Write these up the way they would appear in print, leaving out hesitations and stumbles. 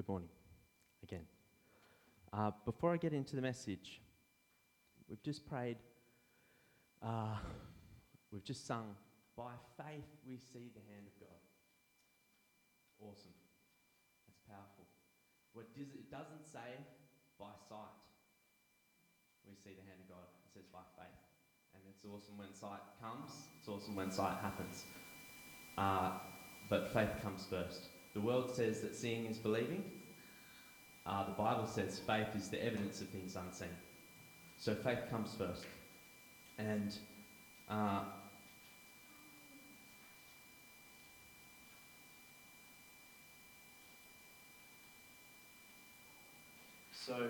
Good morning again. Before I get into the message, we've just prayed, we've just sung, "By faith we see the hand of God." Awesome. That's powerful. It doesn't say by sight we see the hand of God. It says by faith. And it's awesome when sight comes. It's awesome when sight happens. But faith comes first. The world says that seeing is believing. The Bible says faith is the evidence of things unseen. So faith comes first. And so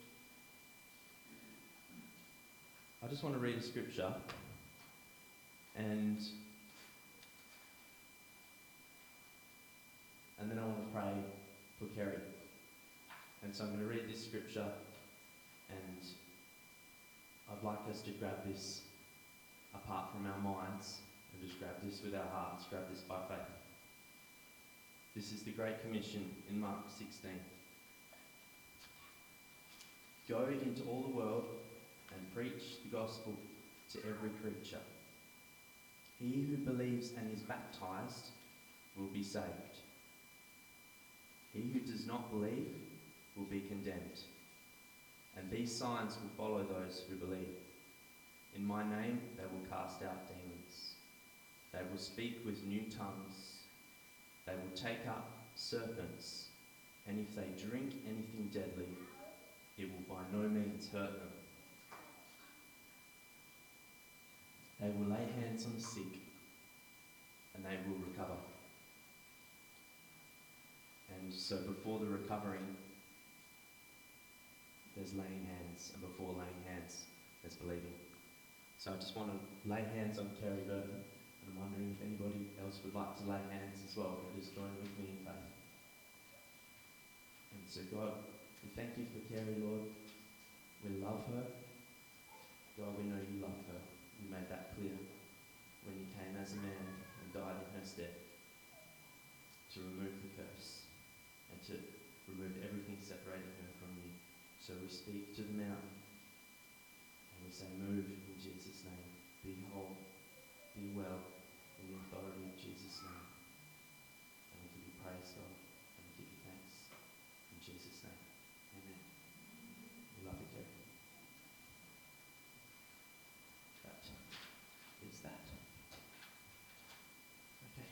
I just want to read a scripture and then I want to pray for Kerry. And so I'm going to read this scripture, and I'd like us to grab this apart from our minds and just grab this with our hearts, grab this by faith. This is the Great Commission in Mark 16. "Go into all the world and preach the gospel to every creature. He who believes and is baptized will be saved. He who does not believe will be condemned. And these signs will follow those who believe. In my name they will cast out demons. They will speak with new tongues. They will take up serpents. And if they drink anything deadly, it will by no means hurt them. They will lay hands on the sick, and they will recover." And so before the recovering, there's laying hands, and before laying hands, there's believing. So I just want to lay hands on Kerry Burton, and I'm wondering if anybody else would like to lay hands as well, or just join with me in faith. And so God, we thank you for Kerry, Lord. We love her. God, we know you love her. You made that clear when you came as a man and died in her stead to remove the curse and to remove everything separating her from you. So we speak to the mountain and we say, "Move in Jesus' name. Be whole, be well in the authority of Jesus' name." And we give you praise, God, and we give you thanks in Jesus' name. Amen. We love you, Kerry. That is that. Okay.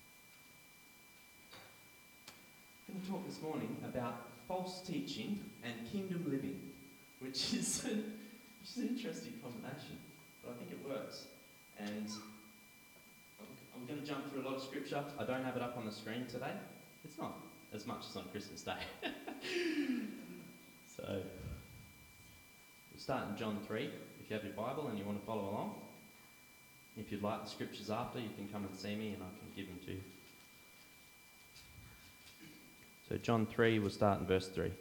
I'm going to talk this morning about false teaching and kingdom living, which is an interesting combination, but I think it works. And I'm going to jump through a lot of scripture. I don't have it up on the screen today. It's not as much as on Christmas Day. So we'll start in John 3, if you have your Bible and you want to follow along. If you'd like the scriptures after, you can come and see me and I can give them to you. So John 3, we'll start in verse 3.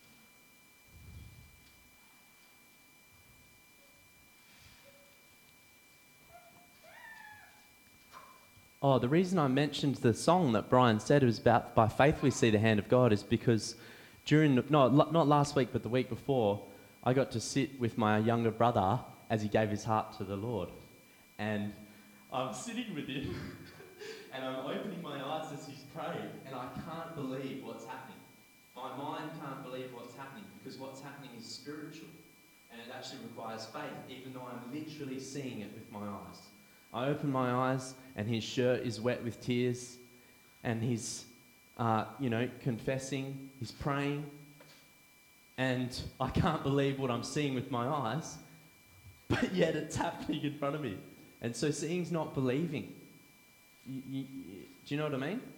Oh, the reason I mentioned the song that Brian said was about "By faith we see the hand of God" is because not last week, but the week before, I got to sit with my younger brother as he gave his heart to the Lord. And I'm sitting with him and I'm opening my eyes as he's praying, and I can't believe what's happening. My mind can't believe what's happening, because what's happening is spiritual and it actually requires faith, even though I'm literally seeing it with my eyes. I open my eyes and his shirt is wet with tears and he's, confessing, he's praying, and I can't believe what I'm seeing with my eyes, but yet it's happening in front of me. And so seeing's not believing. Do you know what I mean?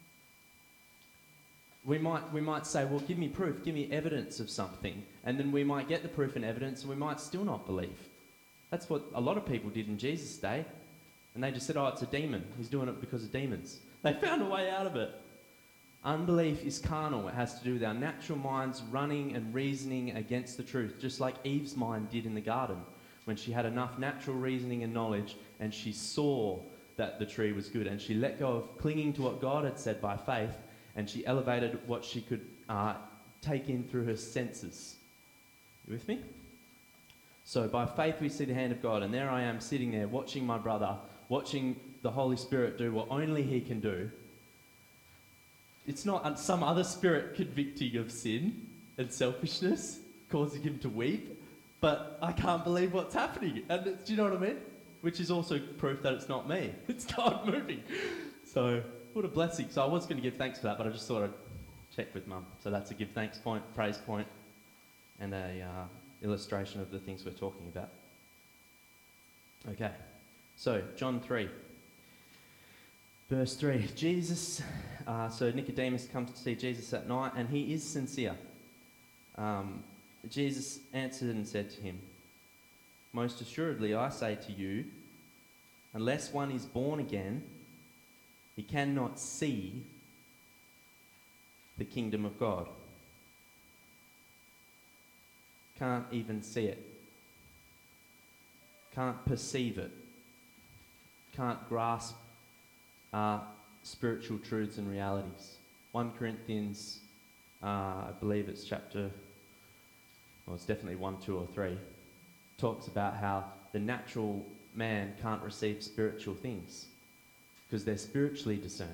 We might say, "Well, give me proof, give me evidence of something," and then we might get the proof and evidence and we might still not believe. That's what a lot of people did in Jesus' day, and they just said, "Oh, it's a demon. He's doing it because of demons." They found a way out of it. Unbelief is carnal. It has to do with our natural minds running and reasoning against the truth, just like Eve's mind did in the garden when she had enough natural reasoning and knowledge and she saw that the tree was good and she let go of clinging to what God had said by faith, and she elevated what she could take in through her senses. You with me? So by faith we see the hand of God, and there I am sitting there watching my brother, watching the Holy Spirit do what only he can do. It's not some other spirit convicting of sin and selfishness, causing him to weep, but I can't believe what's happening. And do you know what I mean? Which is also proof that it's not me. It's God moving. So what a blessing. So I was going to give thanks for that, but I just thought I'd check with Mum. So that's a give thanks point, praise point, and a illustration of the things we're talking about. Okay, so John 3. Verse 3, so Nicodemus comes to see Jesus at night, and he is sincere. Jesus answered and said to him, "Most assuredly I say to you, unless one is born again, he cannot see the kingdom of God." Can't even see it. Can't perceive it. Can't grasp spiritual truths and realities. 1 Corinthians, I believe it's it's definitely 1, 2 or 3, talks about how the natural man can't receive spiritual things because they're spiritually discerned.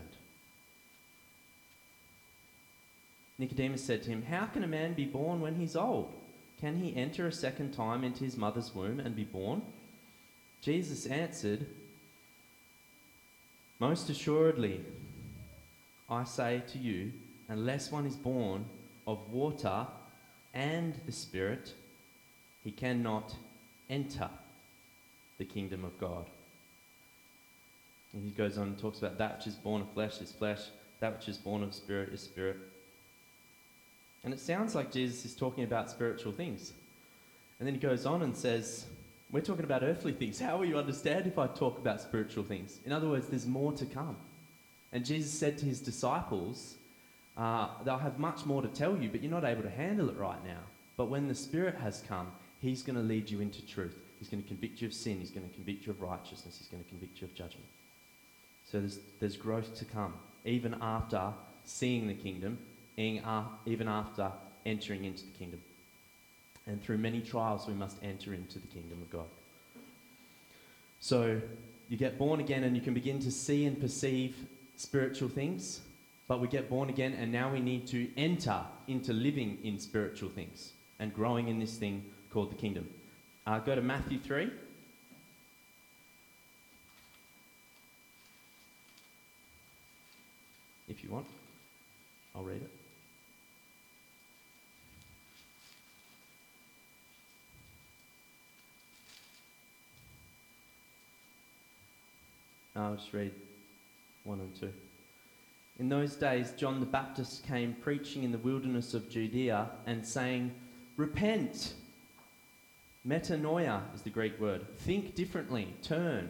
Nicodemus said to him, "How can a man be born when he's old? Can he enter a second time into his mother's womb and be born?" Jesus answered, "Most assuredly, I say to you, unless one is born of water and the Spirit, he cannot enter the kingdom of God." And he goes on and talks about that which is born of flesh is flesh, that which is born of spirit is spirit. And it sounds like Jesus is talking about spiritual things. And then he goes on and says, we're talking about earthly things. How will you understand if I talk about spiritual things? In other words, there's more to come. And Jesus said to his disciples, they'll have much more to tell you, but you're not able to handle it right now. But when the Spirit has come, he's going to lead you into truth. He's going to convict you of sin. He's going to convict you of righteousness. He's going to convict you of judgment. So there's growth to come, even after seeing the kingdom, even after entering into the kingdom. And through many trials, we must enter into the kingdom of God. So you get born again and you can begin to see and perceive spiritual things, but we get born again and now we need to enter into living in spiritual things and growing in this thing called the kingdom. Go to Matthew 3. If you want, I'll read it. I'll just read 1 and 2. In those days, John the Baptist came preaching in the wilderness of Judea and saying, "Repent." Metanoia is the Greek word. Think differently. Turn.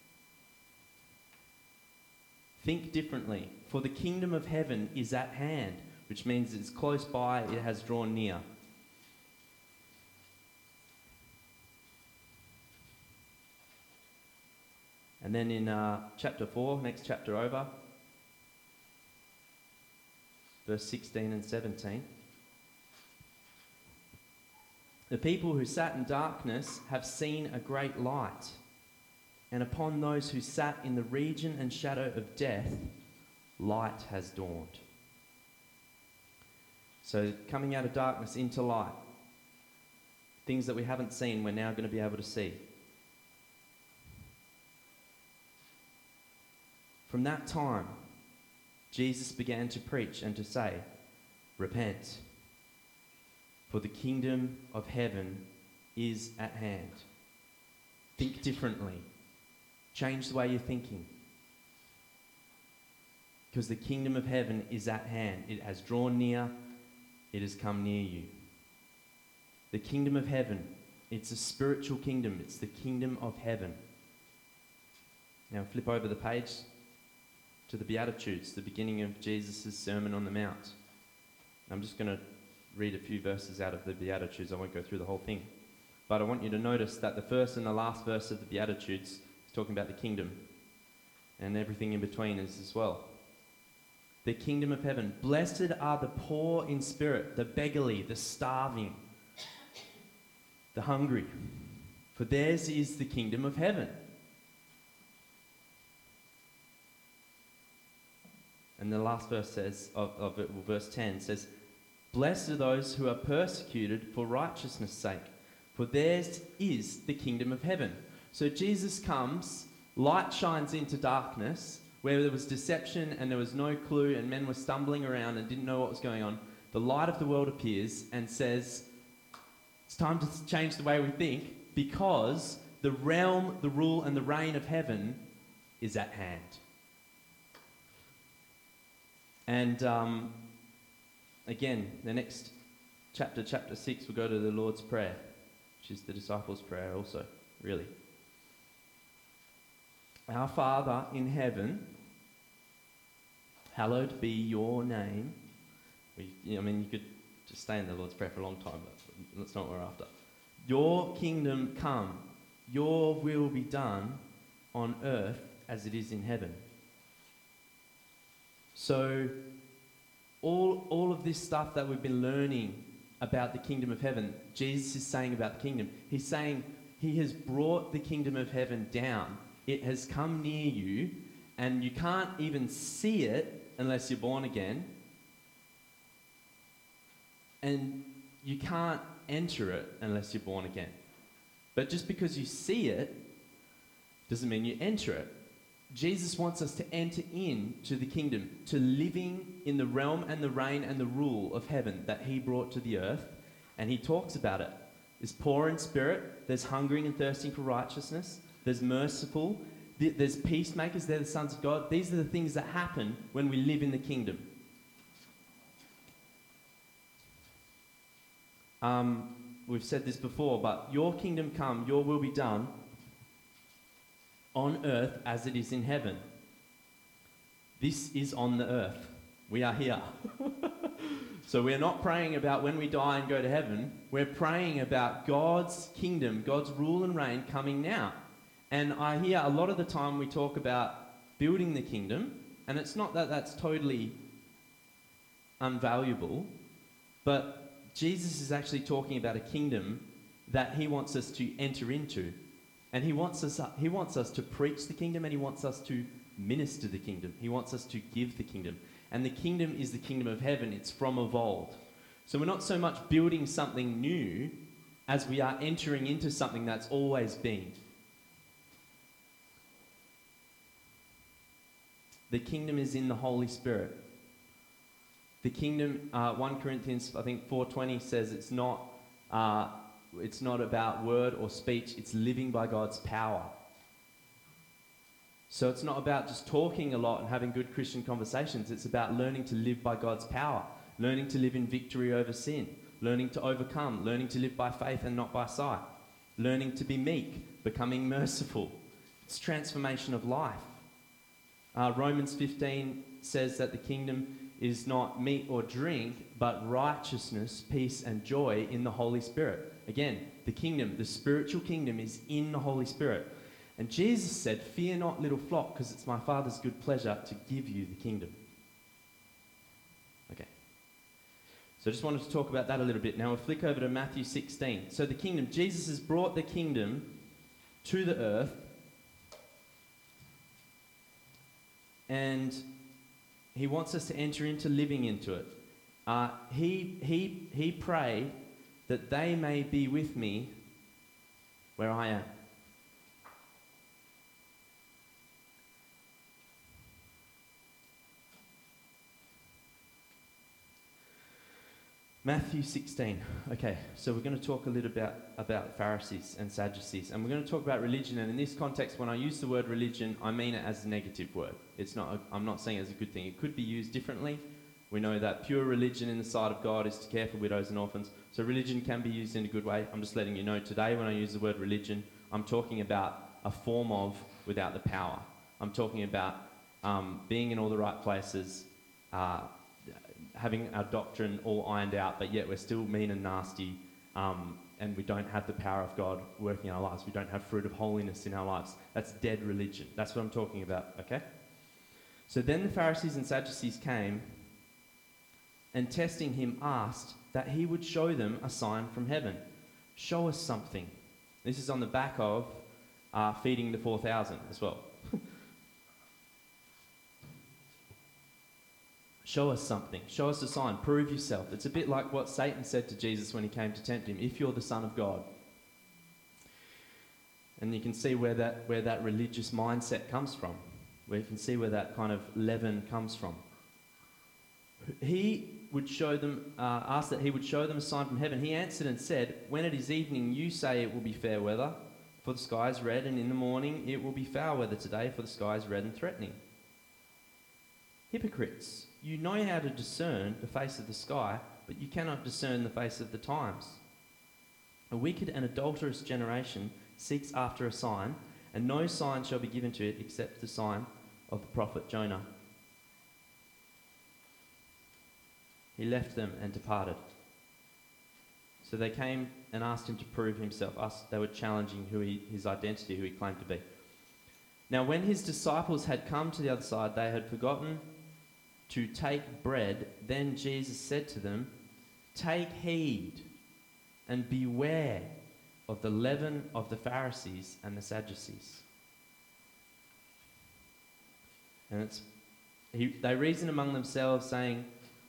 Think differently. For the kingdom of heaven is at hand, which means it's close by, it has drawn near. And then in chapter 4, next chapter over, verse 16 and 17. The people who sat in darkness have seen a great light, and upon those who sat in the region and shadow of death, light has dawned. So coming out of darkness into light, things that we haven't seen, we're now going to be able to see. From that time, Jesus began to preach and to say, "Repent, for the kingdom of heaven is at hand." Think differently. Change the way you're thinking. Because the kingdom of heaven is at hand. It has drawn near. It has come near you. The kingdom of heaven, it's a spiritual kingdom. It's the kingdom of heaven. Now flip over the page to the Beatitudes, the beginning of Jesus' Sermon on the Mount. I'm just going to read a few verses out of the Beatitudes. I won't go through the whole thing. But I want you to notice that the first and the last verse of the Beatitudes is talking about the kingdom. And everything in between is as well. The kingdom of heaven. Blessed are the poor in spirit, the beggarly, the starving, the hungry, for theirs is the kingdom of heaven. And the last verse says, verse 10 says, blessed are those who are persecuted for righteousness' sake, for theirs is the kingdom of heaven. So Jesus comes, light shines into darkness, where there was deception and there was no clue and men were stumbling around and didn't know what was going on. The light of the world appears and says, it's time to change the way we think, because the realm, the rule and the reign of heaven is at hand. And again, the next chapter 6, we'll go to the Lord's Prayer, which is the disciples' prayer also, really. Our Father in heaven, hallowed be your name. You could just stay in the Lord's Prayer for a long time, but that's not what we're after. Your kingdom come, your will be done on earth as it is in heaven. So all of this stuff that we've been learning about the kingdom of heaven, Jesus is saying about the kingdom. He's saying he has brought the kingdom of heaven down. It has come near you, and you can't even see it unless you're born again. And you can't enter it unless you're born again. But just because you see it doesn't mean you enter it. Jesus wants us to enter into the kingdom, to living in the realm and the reign and the rule of heaven that he brought to the earth. And he talks about it. There's poor in spirit, there's hungering and thirsting for righteousness, there's merciful, there's peacemakers, they're the sons of God. These are the things that happen when we live in the kingdom. We've said this before, but your kingdom come, your will be done on earth as it is in heaven. This is on the earth. We are here. So we're not praying about when we die and go to heaven. We're praying about God's kingdom, God's rule and reign coming now. And I hear a lot of the time we talk about building the kingdom, and it's not that that's totally unvaluable, but Jesus is actually talking about a kingdom that he wants us to enter into. And he wants us to preach the kingdom, and he wants us to minister the kingdom. He wants us to give the kingdom. And the kingdom is the kingdom of heaven. It's from of old. So we're not so much building something new as we are entering into something that's always been. The kingdom is in the Holy Spirit. The kingdom, 1 Corinthians, I think 4:20 says it's not about word or speech, it's living by God's power. So it's not about just talking a lot and having good Christian conversations, it's about learning to live by God's power, learning to live in victory over sin, learning to overcome, learning to live by faith and not by sight, learning to be meek, becoming merciful. It's transformation of life. Romans 15 says that the kingdom is not meat or drink, but righteousness, peace, and joy in the Holy Spirit. Again, the kingdom, the spiritual kingdom is in the Holy Spirit. And Jesus said, fear not, little flock, because it's my Father's good pleasure to give you the kingdom. Okay. So I just wanted to talk about that a little bit. Now we'll flick over to Matthew 16. So the kingdom, Jesus has brought the kingdom to the earth. And he wants us to enter into living into it. He prayed that they may be with me where I am. Matthew 16. Okay, so we're going to talk a little bit about Pharisees and Sadducees, and we're going to talk about religion. And in this context, when I use the word religion, I mean it as a negative word. I'm not saying it as a good thing. It could be used differently. We know that pure religion in the sight of God is to care for widows and orphans. So religion can be used in a good way. I'm just letting you know today when I use the word religion, I'm talking about a form of without the power. I'm talking about being in all the right places, having our doctrine all ironed out, but yet we're still mean and nasty, and we don't have the power of God working in our lives. We don't have fruit of holiness in our lives. That's dead religion. That's what I'm talking about, okay? So then the Pharisees and Sadducees came and testing him asked that he would show them a sign from heaven. Show us something. This is on the back of feeding the 4,000 as well. Show us something. Show us a sign. Prove yourself. It's a bit like what Satan said to Jesus when he came to tempt him. If you're the Son of God. And you can see where that religious mindset comes from. Where you can see where that kind of leaven comes from. He would show them, asked that he would show them a sign from heaven. He answered and said, when it is evening, you say it will be fair weather, for the sky is red, and in the morning it will be foul weather today, for the sky is red and threatening. Hypocrites, you know how to discern the face of the sky, but you cannot discern the face of the times. A wicked and adulterous generation seeks after a sign, and no sign shall be given to it except the sign of the prophet Jonah. He left them and departed. So they came and asked him to prove himself. They were challenging his identity, who he claimed to be. Now when his disciples had come to the other side, they had forgotten to take bread. Then Jesus said to them, take heed and beware of the leaven of the Pharisees and the Sadducees. And they reason among themselves, saying,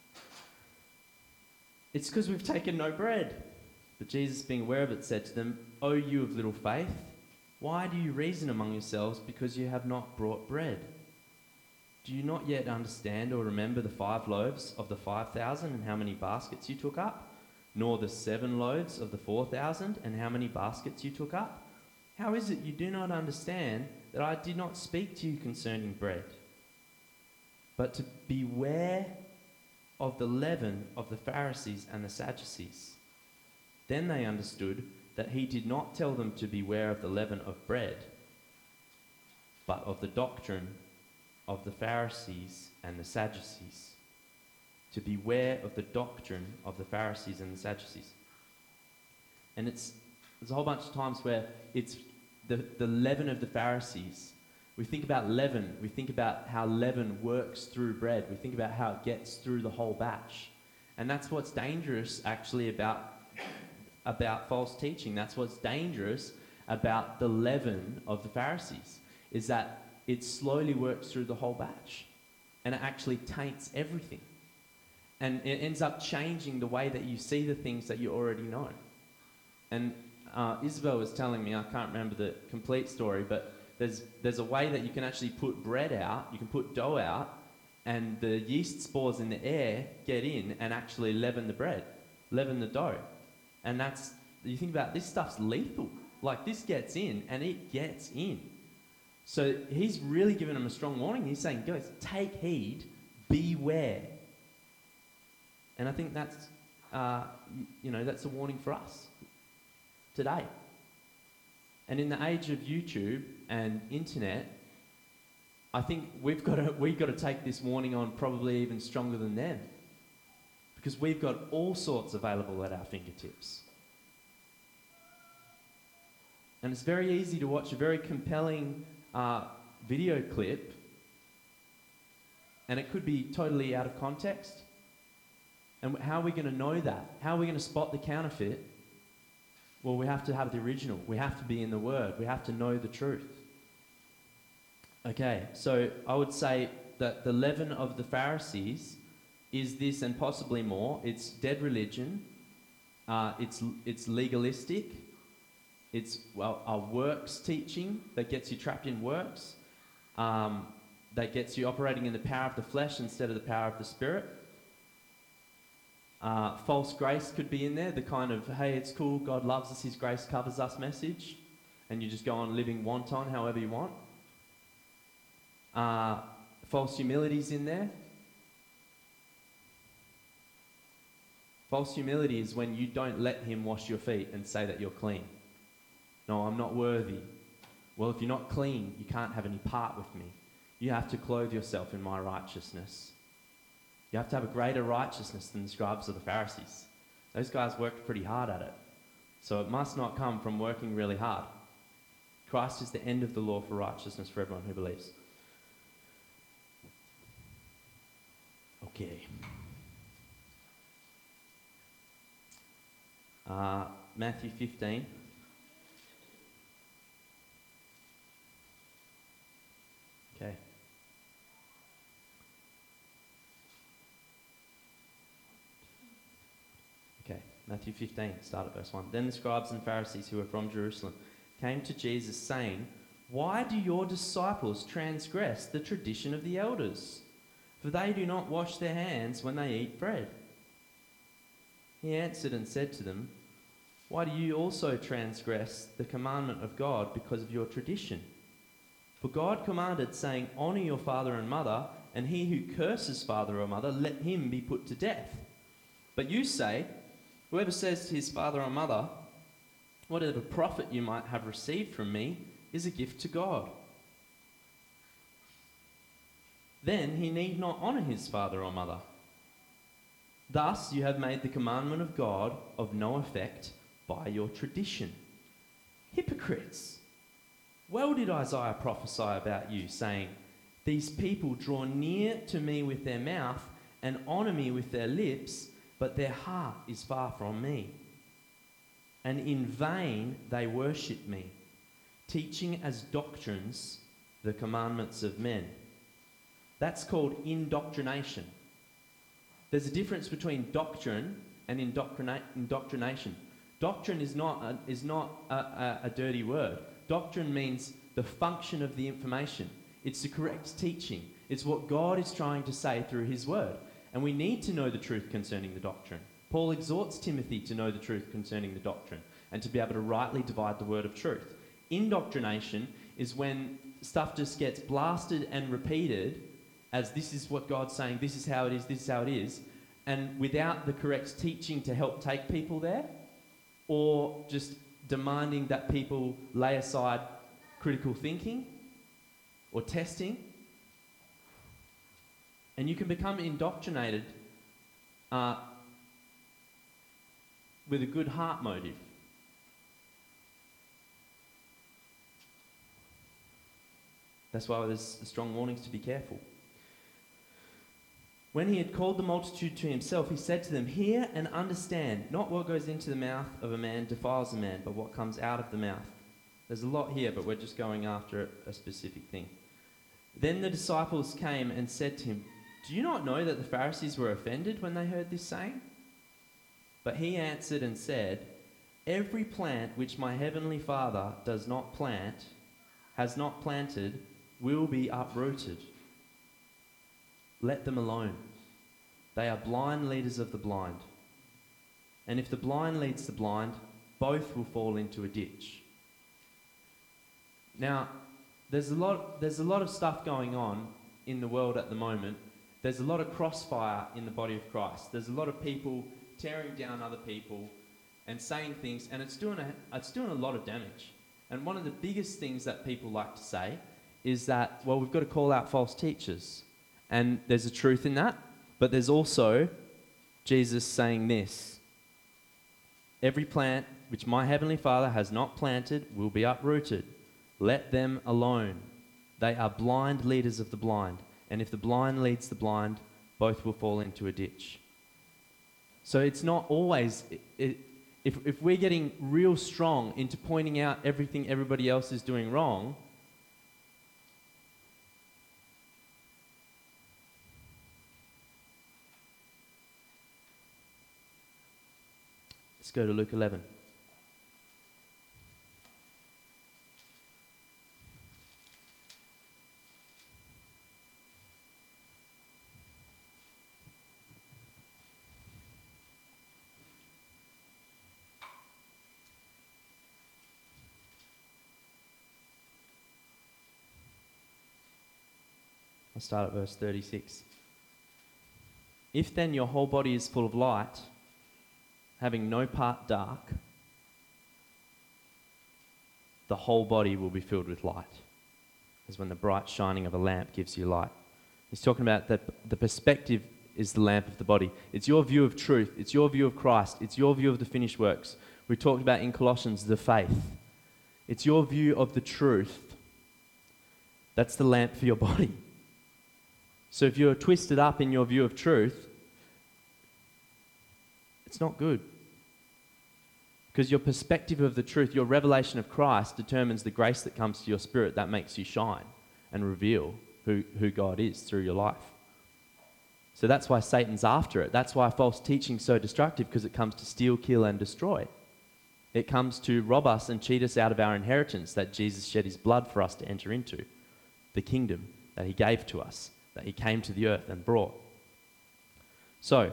it's because we've taken no bread. But Jesus, being aware of it, said to them, O you of little faith, why do you reason among yourselves because you have not brought bread? Do you not yet understand or remember the 5 loaves of the 5,000 and how many baskets you took up? Nor the 7 loaves of the 4,000 and how many baskets you took up? How is it you do not understand that I did not speak to you concerning bread, but to beware of the leaven of the Pharisees and the Sadducees? Then they understood that he did not tell them to beware of the leaven of bread, but of the doctrine of the Pharisees and the Sadducees. To beware of the doctrine of the Pharisees and the Sadducees. And there's a whole bunch of times where it's the leaven of the Pharisees. We think about leaven. We think about how leaven works through bread. We think about how it gets through the whole batch. And that's what's dangerous, actually, about false teaching. That's what's dangerous about the leaven of the Pharisees, is that it slowly works through the whole batch. And it actually taints everything. And it ends up changing the way that you see the things that you already know. And Isabel was telling me, I can't remember the complete story, but there's a way that you can actually put bread out, you can put dough out, and the yeast spores in the air get in and actually leaven the bread, leaven the dough. And you think about, this stuff's lethal. Like, this gets in, and it gets in. So he's really giving them a strong warning. He's saying, guys, take heed, beware. And I think that's a warning for us today. And in the age of YouTube and internet, I think we've got to take this warning on probably even stronger than them, because we've got all sorts available at our fingertips. And it's very easy to watch a very compelling video clip, and it could be totally out of context. And how are we going to know that? How are we going to spot the counterfeit? Well, we have to have the original. We have to be in the Word. We have to know the truth. Okay, so I would say that the leaven of the Pharisees is this, and possibly more. It's dead religion. It's legalistic. It's a works teaching that gets you trapped in works. That gets you operating in the power of the flesh instead of the power of the Spirit. False grace could be in there, the kind of, hey, it's cool, God loves us, His grace covers us message, and you just go on living wanton however you want. False humility's in there. False humility is when you don't let Him wash your feet and say that you're clean. No, I'm not worthy. Well, if you're not clean, you can't have any part with me. You have to clothe yourself in my righteousness. You have to have a greater righteousness than the scribes or the Pharisees. Those guys worked pretty hard at it. So it must not come from working really hard. Christ is the end of the law for righteousness for everyone who believes. Okay. Matthew 15. Okay. Okay, Matthew 15, start at verse 1. Then the scribes and Pharisees who were from Jerusalem came to Jesus saying, "Why do your disciples transgress the tradition of the elders? For they do not wash their hands when they eat bread." He answered and said to them, "Why do you also transgress the commandment of God because of your tradition? For God commanded, saying, 'Honour your father and mother, and he who curses father or mother, let him be put to death.' But you say, 'Whoever says to his father or mother, whatever profit you might have received from me is a gift to God,' then he need not honour his father or mother. Thus you have made the commandment of God of no effect by your tradition. Hypocrites! Well did Isaiah prophesy about you, saying, 'These people draw near to me with their mouth and honour me with their lips, but their heart is far from me. And in vain they worship me, teaching as doctrines the commandments of men.'" That's called indoctrination. There's a difference between doctrine and indoctrination. Doctrine is not a dirty word. Doctrine means the function of the information. It's the correct teaching. It's what God is trying to say through his word. And we need to know the truth concerning the doctrine. Paul exhorts Timothy to know the truth concerning the doctrine and to be able to rightly divide the word of truth. Indoctrination is when stuff just gets blasted and repeated as this is what God's saying, this is how it is, this is how it is, and without the correct teaching to help take people there, or just demanding that people lay aside critical thinking or testing. And you can become indoctrinated with a good heart motive. That's why there's strong warnings to be careful. When he had called the multitude to himself, he said to them, "Hear and understand, not what goes into the mouth of a man defiles a man, but what comes out of the mouth." There's a lot here, but we're just going after a specific thing. Then the disciples came and said to him, "Do you not know that the Pharisees were offended when they heard this saying?" But he answered and said, "Every plant which my heavenly Father does not plant, has not planted, will be uprooted. Let them alone. They are blind leaders of the blind. And if the blind leads the blind, both will fall into a ditch." Now, there's a lot of stuff going on in the world at the moment. There's a lot of crossfire in the body of Christ. There's a lot of people tearing down other people and saying things, and it's doing a lot of damage. And one of the biggest things that people like to say is that, well, we've got to call out false teachers. And there's a truth in that, but there's also Jesus saying this: "Every plant which my heavenly Father has not planted will be uprooted. Let them alone. They are blind leaders of the blind. And if the blind leads the blind, both will fall into a ditch." So it's not always... If we're getting real strong into pointing out everything everybody else is doing wrong, let's go to Luke 11. I'll start at verse 36. "If then your whole body is full of light, having no part dark, the whole body will be filled with light, as when the bright shining of a lamp gives you light." He's talking about that the perspective is the lamp of the body. It's your view of truth. It's your view of Christ. It's your view of the finished works. We talked about in Colossians the faith. It's your view of the truth. That's the lamp for your body. So if you're twisted up in your view of truth, it's not good. Because your perspective of the truth, your revelation of Christ, determines the grace that comes to your spirit that makes you shine and reveal who God is through your life. So that's why Satan's after it. That's why false teaching is so destructive, because it comes to steal, kill, and destroy. It comes to rob us and cheat us out of our inheritance that Jesus shed his blood for us to enter into, the kingdom that he gave to us, that he came to the earth and brought. So,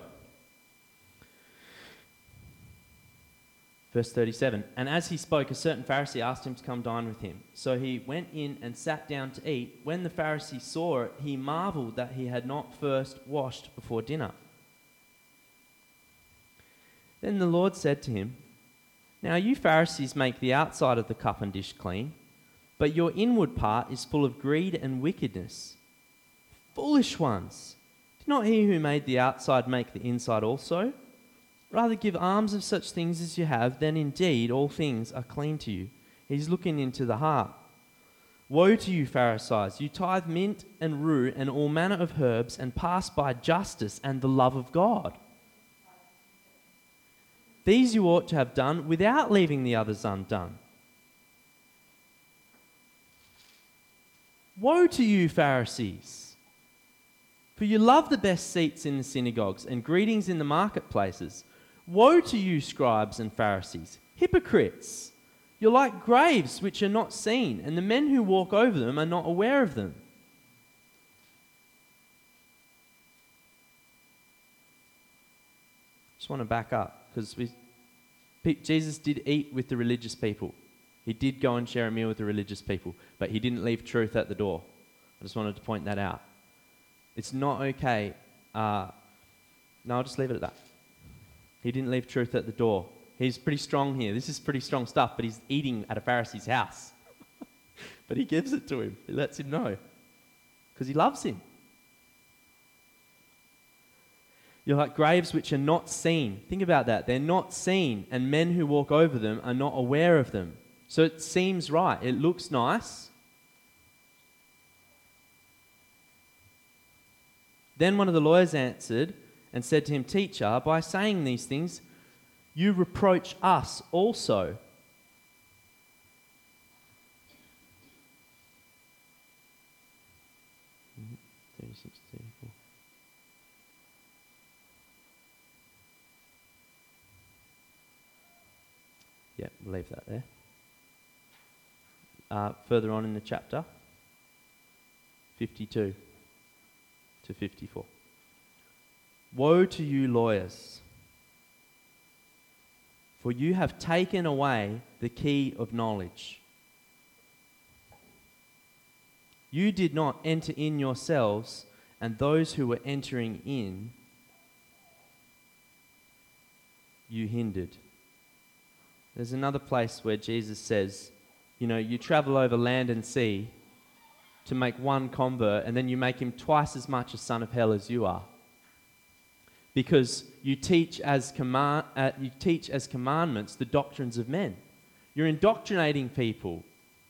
verse 37, and as he spoke, a certain Pharisee asked him to come dine with him. So he went in and sat down to eat. When the Pharisee saw it, he marveled that he had not first washed before dinner. Then the Lord said to him, now you Pharisees make the outside of the cup and dish clean, but your inward part is full of greed and wickedness. Foolish ones! Did not he who made the outside make the inside also? Rather give alms of such things as you have, then indeed all things are clean to you. He's looking into the heart. Woe to you, Pharisees! You tithe mint and rue and all manner of herbs, and pass by justice and the love of God. These you ought to have done without leaving the others undone. Woe to you, Pharisees! For you love the best seats in the synagogues and greetings in the marketplaces. Woe to you, scribes and Pharisees, hypocrites! You're like graves which are not seen, and the men who walk over them are not aware of them. Just want to back up, because Jesus did eat with the religious people. He did go and share a meal with the religious people, but he didn't leave truth at the door. I just wanted to point that out. It's not okay. No, I'll just leave it at that. He didn't leave truth at the door. He's pretty strong here. This is pretty strong stuff, but he's eating at a Pharisee's house. But he gives it to him. He lets him know, because he loves him. You're like graves which are not seen. Think about that. They're not seen, and men who walk over them are not aware of them. So it seems right. It looks nice. Then one of the lawyers answered and said to him, Teacher, by saying these things, you reproach us also. Yeah, we'll leave that there. Further on in the chapter, 52 to 54. Woe to you, lawyers, for you have taken away the key of knowledge. You did not enter in yourselves, and those who were entering in, you hindered. There's another place where Jesus says, you travel over land and sea to make one convert, and then you make him twice as much a son of hell as you are. Because you teach as commandments the doctrines of men. You're indoctrinating people.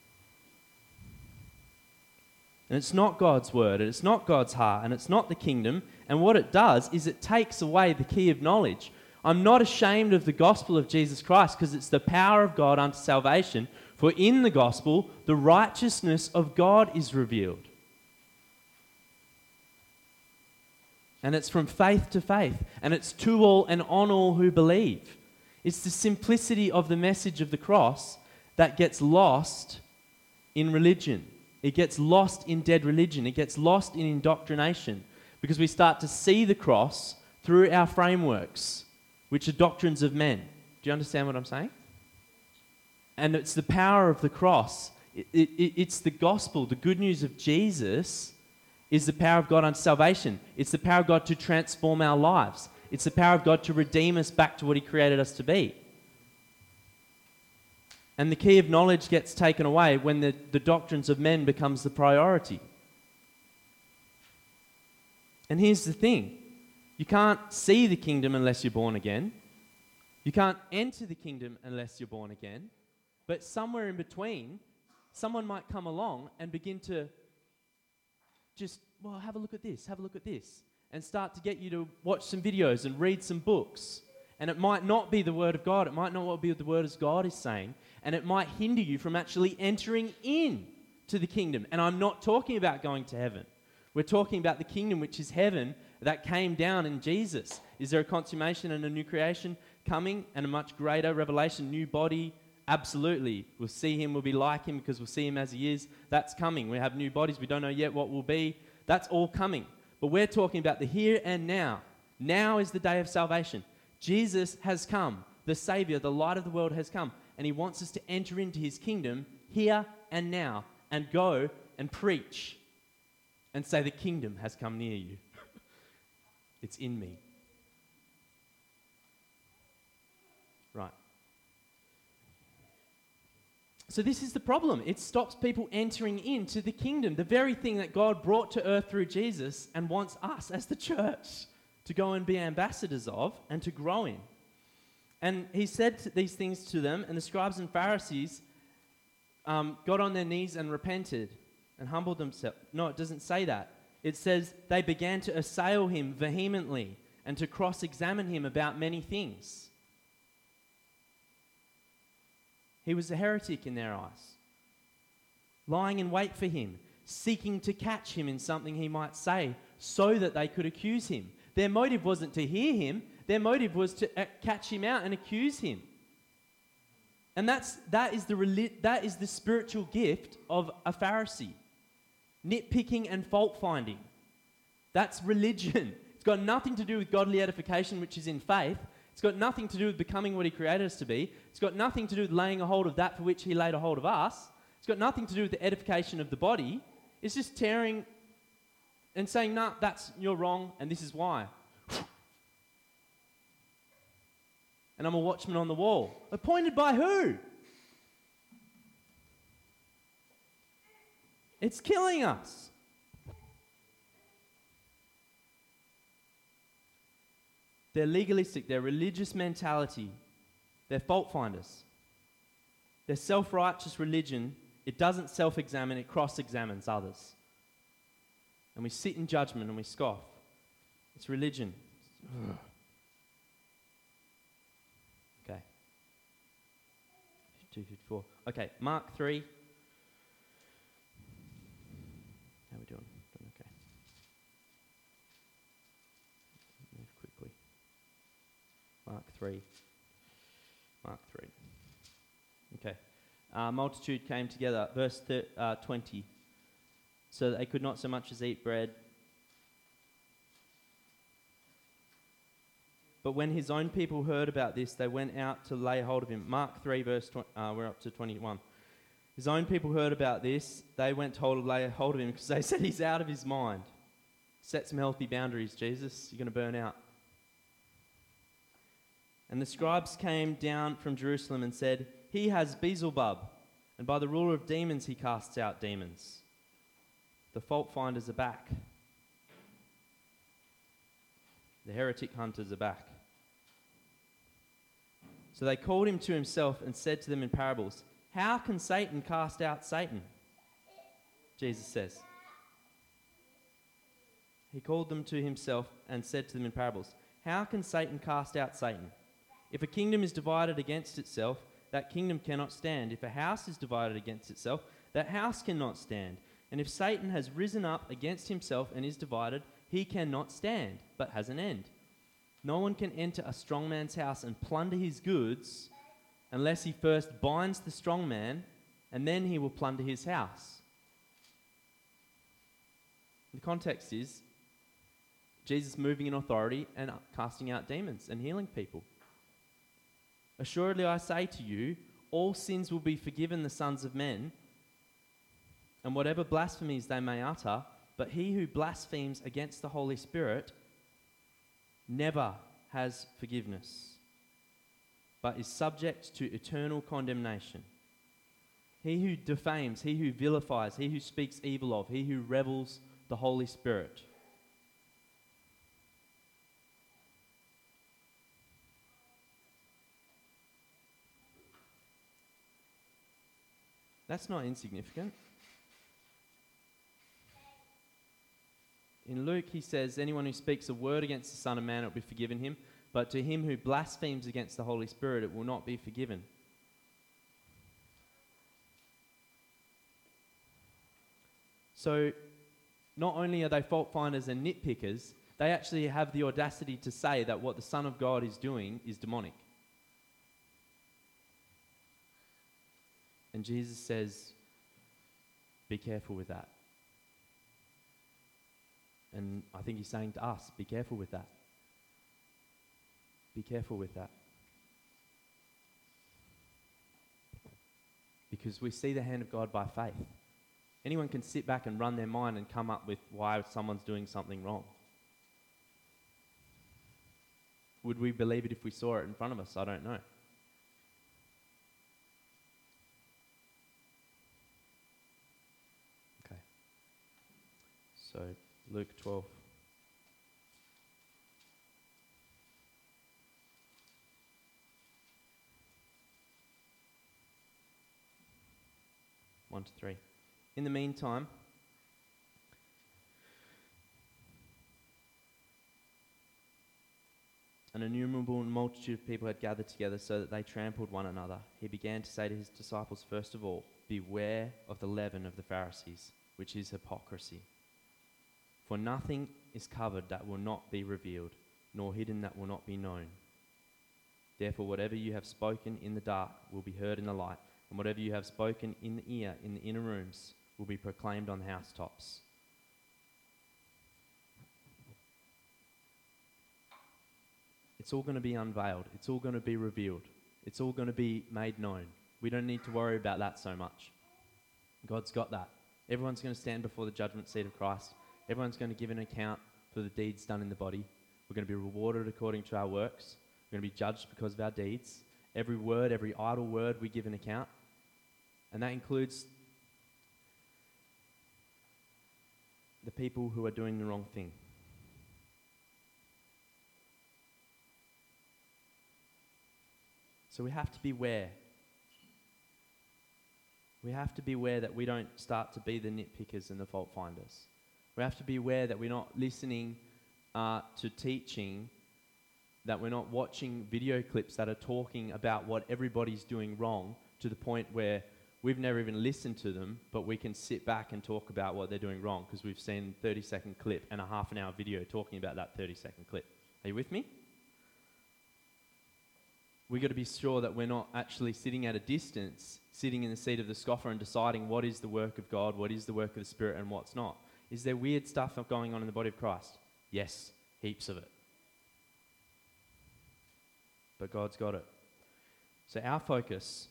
And it's not God's word, and it's not God's heart, and it's not the kingdom. And what it does is it takes away the key of knowledge. I'm not ashamed of the gospel of Jesus Christ, because it's the power of God unto salvation. For in the gospel, the righteousness of God is revealed. And it's from faith to faith. And it's to all and on all who believe. It's the simplicity of the message of the cross that gets lost in religion. It gets lost in dead religion. It gets lost in indoctrination. Because we start to see the cross through our frameworks, which are doctrines of men. Do you understand what I'm saying? And it's the power of the cross. It's the gospel, the good news of Jesus is the power of God unto salvation. It's the power of God to transform our lives. It's the power of God to redeem us back to what he created us to be. And the key of knowledge gets taken away when the doctrines of men becomes the priority. And here's the thing. You can't see the kingdom unless you're born again. You can't enter the kingdom unless you're born again. But somewhere in between, someone might come along and begin to just, well, have a look at this, have a look at this, and start to get you to watch some videos and read some books. And it might not be the Word of God. It might not be what the Word of God is saying. And it might hinder you from actually entering in to the kingdom. And I'm not talking about going to heaven. We're talking about the kingdom, which is heaven, that came down in Jesus. Is there a consummation and a new creation coming and a much greater revelation, new body? Absolutely. We'll see him, we'll be like him because we'll see him as he is. That's coming. We have new bodies. We don't know yet what will be. That's all coming. But we're talking about the here and now. Now is the day of salvation. Jesus has come. The Savior, the light of the world has come. And he wants us to enter into his kingdom here and now and go and preach and say the kingdom has come near you. It's in me. Right. So this is the problem. It stops people entering into the kingdom, the very thing that God brought to earth through Jesus and wants us as the church to go and be ambassadors of and to grow in. And he said these things to them, and the scribes and Pharisees got on their knees and repented and humbled themselves. No, it doesn't say that. It says they began to assail him vehemently and to cross-examine him about many things. He was a heretic in their eyes, lying in wait for him, seeking to catch him in something he might say so that they could accuse him. Their motive wasn't to hear him. Their motive was to catch him out and accuse him. And that is the spiritual gift of a Pharisee. Nitpicking and fault-finding. That's religion. It's got nothing to do with godly edification, which is in faith. It's got nothing to do with becoming what he created us to be. It's got nothing to do with laying a hold of that for which he laid a hold of us. It's got nothing to do with the edification of the body. It's just tearing and saying, nah, you're wrong, and this is why. And I'm a watchman on the wall. Appointed by who? It's killing us. Their legalistic, their religious mentality, they're fault finders. Their self-righteous religion, it doesn't self-examine, it cross-examines others. And we sit in judgment and we scoff. It's religion. Okay. 254. Okay, Mark 3. How are we doing? Doing okay. Move quickly. Mark 3. Mark 3. Okay. Multitude came together. Verse 20. So that they could not so much as eat bread. But when his own people heard about this, they went out to lay hold of him. Mark 3, verse 20, we're up to 21. His own people heard about this. They went to lay hold of him because they said he's out of his mind. Set some healthy boundaries, Jesus. You're going to burn out. And the scribes came down from Jerusalem and said, he has Beelzebub, and by the ruler of demons he casts out demons. The fault finders are back. The heretic hunters are back. So they called him to himself and said to them in parables, how can Satan cast out Satan? Jesus says. He called them to himself and said to them in parables, how can Satan cast out Satan? If a kingdom is divided against itself, that kingdom cannot stand. If a house is divided against itself, that house cannot stand. And if Satan has risen up against himself and is divided, he cannot stand, but has an end. No one can enter a strong man's house and plunder his goods unless he first binds the strong man, and then he will plunder his house. The context is Jesus moving in authority and casting out demons and healing people. Assuredly I say to you, all sins will be forgiven the sons of men, and whatever blasphemies they may utter, but he who blasphemes against the Holy Spirit never has forgiveness, but is subject to eternal condemnation. He who defames, he who vilifies, he who speaks evil of, he who revels the Holy Spirit. That's not insignificant. In Luke, he says, anyone who speaks a word against the Son of Man, it will be forgiven him. But to him who blasphemes against the Holy Spirit, it will not be forgiven. So, not only are they fault finders and nitpickers, they actually have the audacity to say that what the Son of God is doing is demonic. And Jesus says, be careful with that. And I think he's saying to us, be careful with that. Be careful with that. Because we see the hand of God by faith. Anyone can sit back and run their mind and come up with why someone's doing something wrong. Would we believe it if we saw it in front of us? I don't know. Okay. So, Luke 12. One to three. In the meantime, an innumerable multitude of people had gathered together so that they trampled one another. He began to say to his disciples, first of all, beware of the leaven of the Pharisees, which is hypocrisy. For nothing is covered that will not be revealed, nor hidden that will not be known. Therefore, whatever you have spoken in the dark will be heard in the light, and whatever you have spoken in the ear in the inner rooms will be proclaimed on the housetops. It's all going to be unveiled. It's all going to be revealed. It's all going to be made known. We don't need to worry about that so much. God's got that. Everyone's going to stand before the judgment seat of Christ. Everyone's going to give an account for the deeds done in the body. We're going to be rewarded according to our works. We're going to be judged because of our deeds. Every word, every idle word, we give an account. And that includes the people who are doing the wrong thing. So we have to beware. We have to beware that we don't start to be the nitpickers and the fault finders. We have to beware that we're not listening to teaching, that we're not watching video clips that are talking about what everybody's doing wrong to the point where we've never even listened to them, but we can sit back and talk about what they're doing wrong because we've seen a 30-second clip and a half-an-hour video talking about that 30-second clip. Are you with me? We've got to be sure that we're not actually sitting at a distance, sitting in the seat of the scoffer and deciding what is the work of God, what is the work of the Spirit, and what's not. Is there weird stuff going on in the body of Christ? Yes, heaps of it. But God's got it. So our focus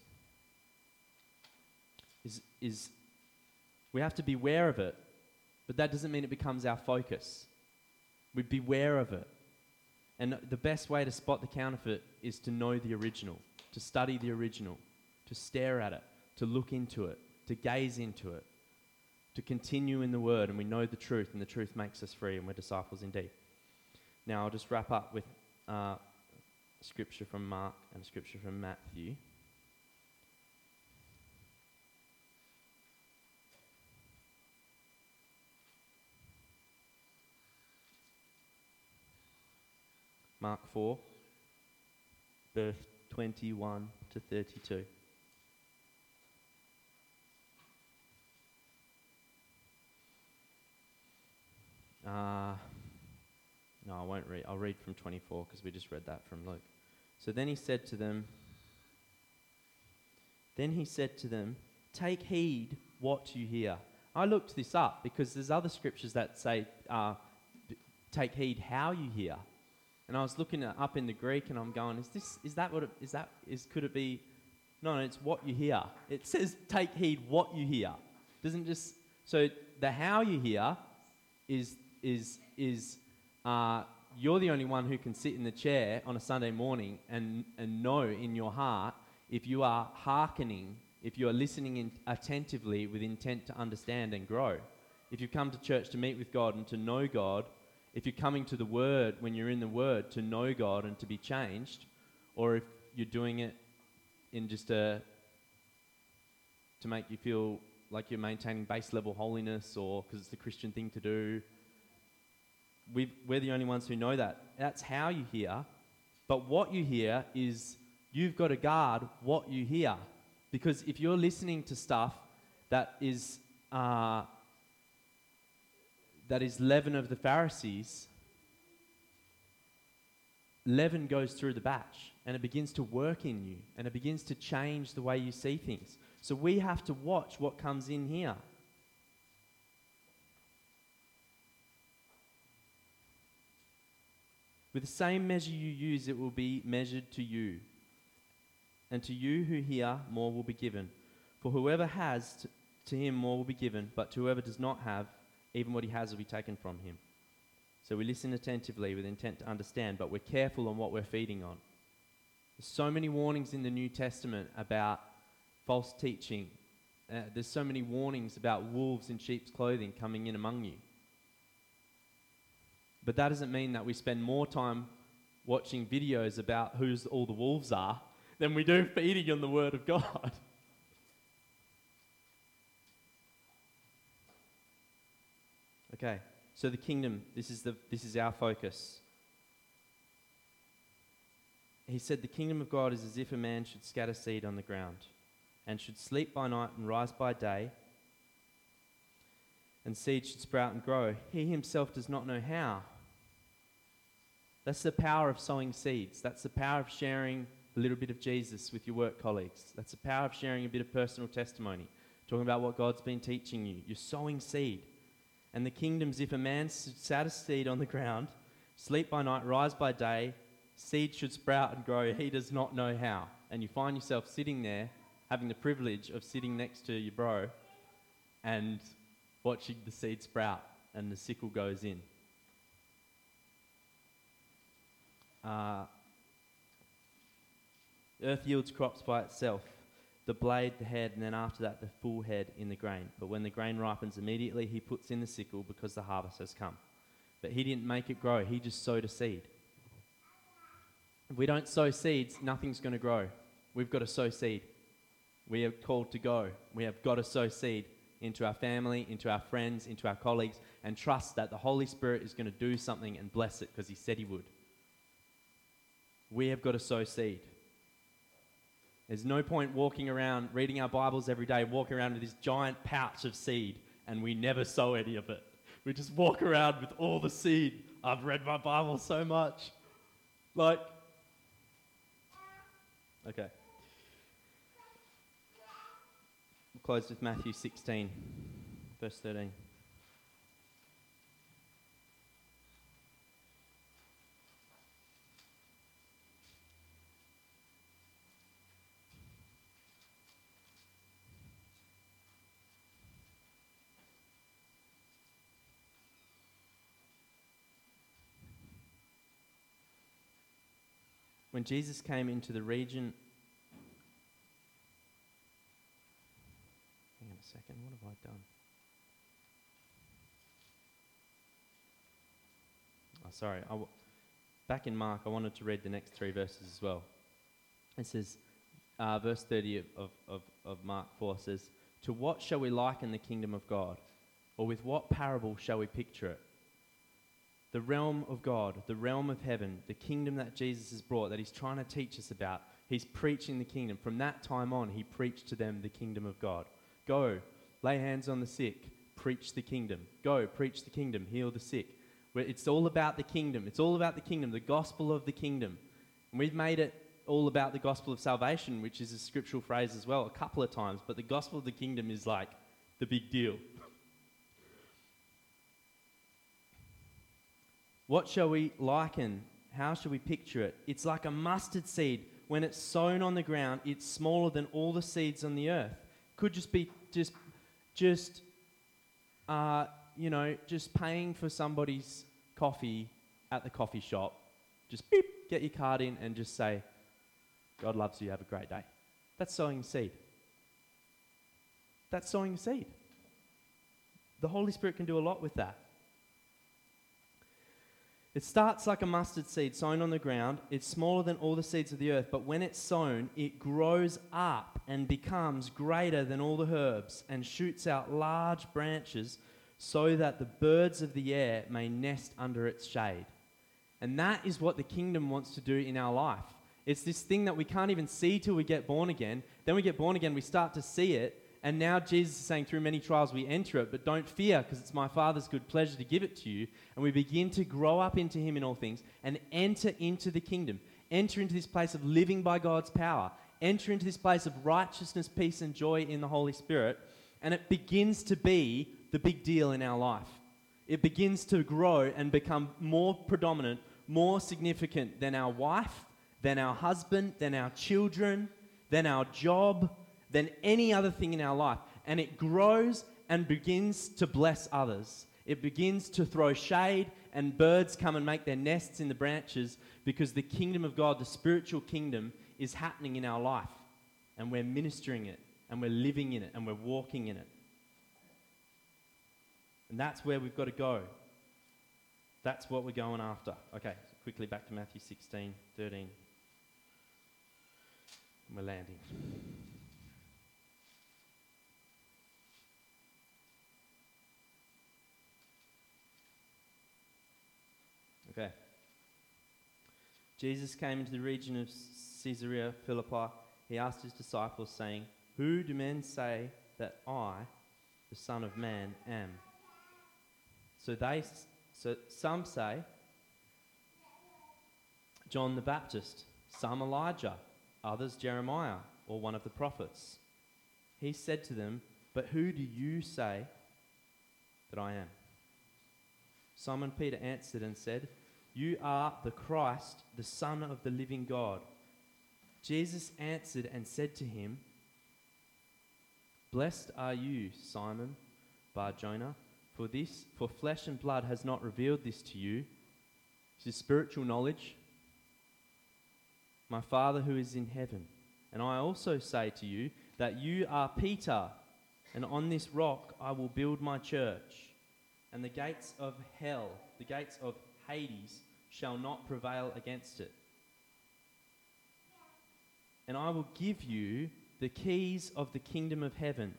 is we have to be aware of it, but that doesn't mean it becomes our focus. We beware of it. And the best way to spot the counterfeit is to know the original, to study the original, to stare at it, to look into it, to gaze into it, to continue in the Word, and we know the truth, and the truth makes us free, and we're disciples indeed. Now I'll just wrap up with scripture from Mark and scripture from Matthew. Mark 4, verse 21 to 32. No, I won't read. I'll read from 24 because we just read that from Luke. So then he said to them, take heed what you hear. I looked this up because there's other scriptures that say, take heed how you hear. And I was looking up in the Greek and I'm going, could it be? No, it's what you hear. It says take heed what you hear. Doesn't just, so the how you hear is you're the only one who can sit in the chair on a Sunday morning and know in your heart if you are hearkening, if you are listening attentively with intent to understand and grow. If you come to church to meet with God and to know God, if you're coming to the Word when you're in the Word to know God and to be changed, or if you're doing it in just to make you feel like you're maintaining base level holiness or because it's the Christian thing to do, we're the only ones who know that. That's how you hear. But what you hear is you've got to guard what you hear. Because if you're listening to stuff that is leaven of the Pharisees, leaven goes through the batch and it begins to work in you and it begins to change the way you see things. So we have to watch what comes in here. With the same measure you use, it will be measured to you. And to you who hear, more will be given. For whoever has, to him more will be given, but to whoever does not have, even what he has will be taken from him. So we listen attentively with intent to understand, but we're careful on what we're feeding on. There's so many warnings in the New Testament about false teaching. There's so many warnings about wolves in sheep's clothing coming in among you. But that doesn't mean that we spend more time watching videos about who's all the wolves are than we do feeding on the Word of God. Okay, so the kingdom, this is our focus. He said the kingdom of God is as if a man should scatter seed on the ground and should sleep by night and rise by day, and seed should sprout and grow. He himself does not know how. That's the power of sowing seeds. That's the power of sharing a little bit of Jesus with your work colleagues. That's the power of sharing a bit of personal testimony, talking about what God's been teaching you. You're sowing seed. And the kingdom's if a man sat a seed on the ground, sleep by night, rise by day, seed should sprout and grow. He does not know how. And you find yourself sitting there, having the privilege of sitting next to your bro and watching the seed sprout and the sickle goes in. Earth yields crops by itself, the blade, the head, and then after that the full head in the grain. But when the grain ripens, immediately he puts in the sickle because the harvest has come. But he didn't make it grow, he just sowed a seed. If we don't sow seeds, nothing's going to grow. We've got to sow seed. We are called to go. We have got to sow seed into our family, into our friends, into our colleagues, and trust that the Holy Spirit is going to do something and bless it because he said he would. We have got to sow seed. There's no point walking around, reading our Bibles every day, walking around with this giant pouch of seed, and we never sow any of it. We just walk around with all the seed. I've read my Bible so much. Okay. We'll close with Matthew 16, verse 13. When Jesus came into the region... Hang on a second, what have I done? Back in Mark, I wanted to read the next 3 verses as well. It says, verse 30 of Mark 4 says, "To what shall we liken the kingdom of God? Or with what parable shall we picture it? The realm of God, the realm of heaven, the kingdom that Jesus has brought, that he's trying to teach us about. He's preaching the kingdom. From that time on, he preached to them the kingdom of God. Go, lay hands on the sick, preach the kingdom. Go, preach the kingdom, heal the sick." It's all about the kingdom. It's all about the kingdom, the gospel of the kingdom. And we've made it all about the gospel of salvation, which is a scriptural phrase as well, a couple of times. But the gospel of the kingdom is like the big deal. What shall we liken? How shall we picture it? It's like a mustard seed. When it's sown on the ground, it's smaller than all the seeds on the earth. Could just be just paying for somebody's coffee at the coffee shop. Just beep, get your card in and just say, "God loves you, have a great day." That's sowing seed. That's sowing seed. The Holy Spirit can do a lot with that. It starts like a mustard seed sown on the ground. It's smaller than all the seeds of the earth, but when it's sown, it grows up and becomes greater than all the herbs and shoots out large branches so that the birds of the air may nest under its shade. And that is what the kingdom wants to do in our life. It's this thing that we can't even see till we get born again. Then we get born again, we start to see it. And now Jesus is saying, through many trials we enter it, but don't fear, because it's my Father's good pleasure to give it to you. And we begin to grow up into him in all things and enter into the kingdom. Enter into this place of living by God's power. Enter into this place of righteousness, peace, and joy in the Holy Spirit. And it begins to be the big deal in our life. It begins to grow and become more predominant, more significant than our wife, than our husband, than our children, than our job, than any other thing in our life. And it grows and begins to bless others. It begins to throw shade, and birds come and make their nests in the branches, because the kingdom of God, the spiritual kingdom, is happening in our life. And we're ministering it, and we're living in it, and we're walking in it. And that's where we've got to go. That's what we're going after. Okay, quickly back to Matthew 16:13. We're landing. Okay. Jesus came into the region of Caesarea Philippi. He asked his disciples, saying, "Who do men say that I, the Son of Man, am?" So some say, John the Baptist, some Elijah, others Jeremiah, or one of the prophets. He said to them, "But who do you say that I am?" Simon Peter answered and said, "You are the Christ, the Son of the living God." Jesus answered and said to him, "Blessed are you, Simon Bar-Jonah, for flesh and blood has not revealed this to you." This is spiritual knowledge. "My Father who is in heaven. And I also say to you that you are Peter, and on this rock I will build my church, and the gates of hell, the gates of Hades, shall not prevail against it. And I will give you the keys of the kingdom of heaven.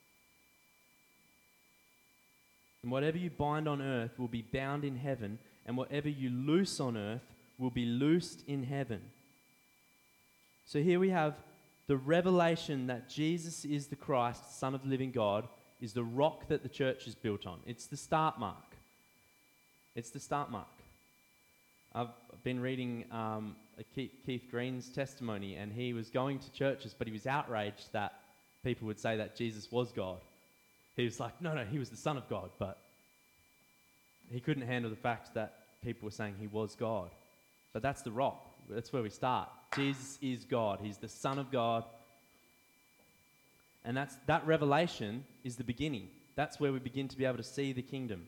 And whatever you bind on earth will be bound in heaven, and whatever you loose on earth will be loosed in heaven." So here we have the revelation that Jesus is the Christ, Son of the living God, is the rock that the church is built on. It's the start mark. It's the start mark. I've been reading Keith Green's testimony, and he was going to churches, but he was outraged that people would say that Jesus was God. He was like, no, he was the Son of God, but he couldn't handle the fact that people were saying he was God. But that's the rock. That's where we start. Jesus is God. He's the Son of God. And that revelation is the beginning. That's where we begin to be able to see the kingdom.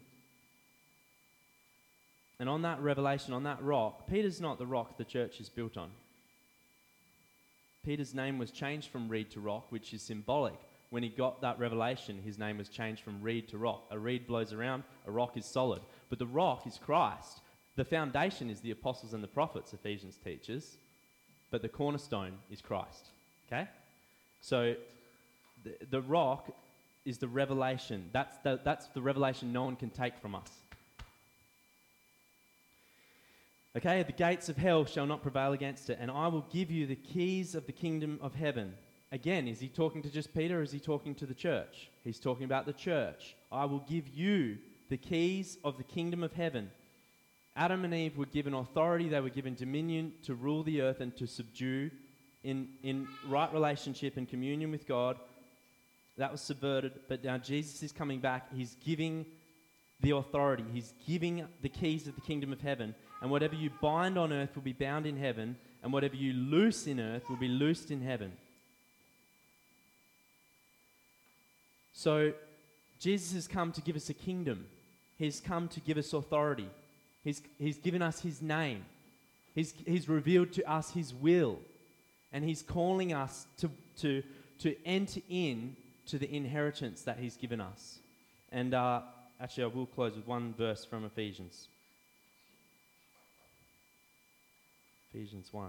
And on that revelation, on that rock, Peter's not the rock the church is built on. Peter's name was changed from reed to rock, which is symbolic. When he got that revelation, his name was changed from reed to rock. A reed blows around, a rock is solid. But the rock is Christ. The foundation is the apostles and the prophets, Ephesians teaches. But the cornerstone is Christ. Okay? So the rock is the revelation. That's the revelation no one can take from us. Okay, the gates of hell shall not prevail against it, and I will give you the keys of the kingdom of heaven. Again, is he talking to just Peter, or is he talking to the church? He's talking about the church. I will give you the keys of the kingdom of heaven. Adam and Eve were given authority, they were given dominion to rule the earth and to subdue in right relationship and communion with God. That was subverted, but now Jesus is coming back. He's giving the authority. He's giving the keys of the kingdom of heaven. And whatever you bind on earth will be bound in heaven, and whatever you loose in earth will be loosed in heaven. So Jesus has come to give us a kingdom. He's come to give us authority. He's given us his name. He's revealed to us his will. And he's calling us to enter in to the inheritance that he's given us. And actually, I will close with one verse from Ephesians. Ephesians 1.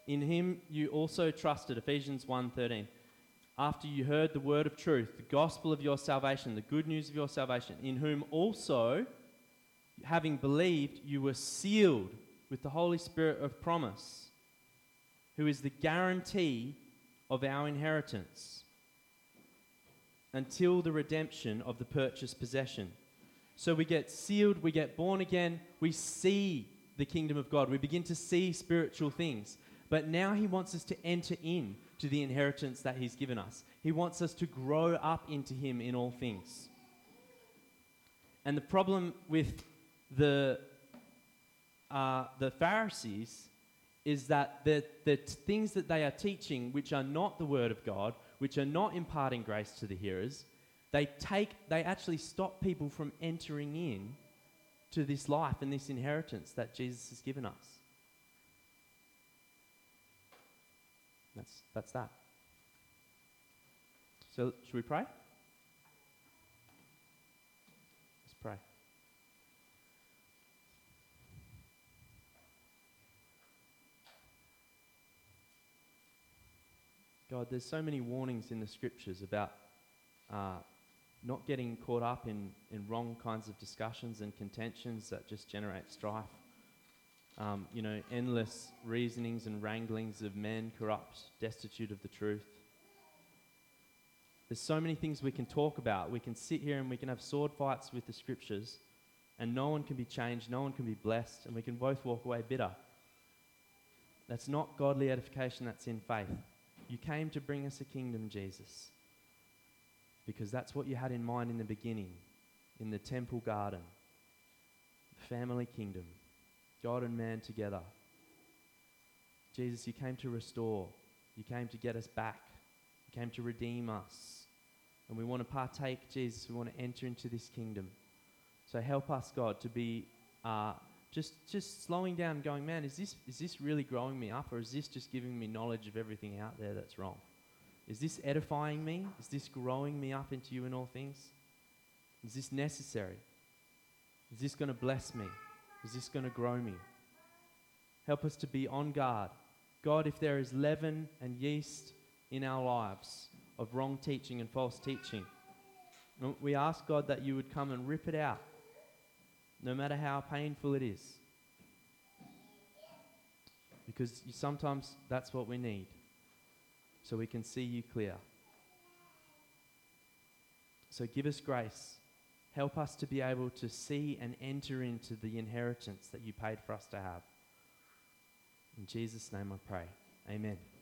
In him you also trusted, Ephesians 1:13. After you heard the word of truth, the gospel of your salvation, the good news of your salvation, in whom also, having believed, you were sealed with the Holy Spirit of promise, who is the guarantee of our inheritance until the redemption of the purchased possession. So we get sealed, we get born again, we see the kingdom of God, we begin to see spiritual things. But now he wants us to enter in to the inheritance that he's given us. He wants us to grow up into him in all things. And the problem with the Pharisees is that the things that they are teaching, which are not the word of God, which are not imparting grace to the hearers, they actually stop people from entering in to this life and this inheritance that Jesus has given us. That's that. So, should we pray? Let's pray. God, there's so many warnings in the scriptures about not getting caught up in wrong kinds of discussions and contentions that just generate strife. Endless reasonings and wranglings of men, corrupt, destitute of the truth. There's so many things we can talk about. We can sit here and we can have sword fights with the scriptures, and no one can be changed, no one can be blessed, and we can both walk away bitter. That's not godly edification, that's in faith. You came to bring us a kingdom, Jesus, because that's what you had in mind in the beginning, in the temple garden, the family kingdom. God and man together. Jesus, you came to restore. You came to get us back. You came to redeem us. And we want to partake, Jesus. We want to enter into this kingdom. So help us, God, to be just slowing down and going, man, is this really growing me up, or is this just giving me knowledge of everything out there that's wrong? Is this edifying me? Is this growing me up into you in all things? Is this necessary? Is this going to bless me? Is this going to grow me? Help us to be on guard. God, if there is leaven and yeast in our lives of wrong teaching and false teaching, we ask, God, that you would come and rip it out, no matter how painful it is. Because sometimes that's what we need, so we can see you clear. So give us grace. Help us to be able to see and enter into the inheritance that you paid for us to have. In Jesus' name I pray. Amen.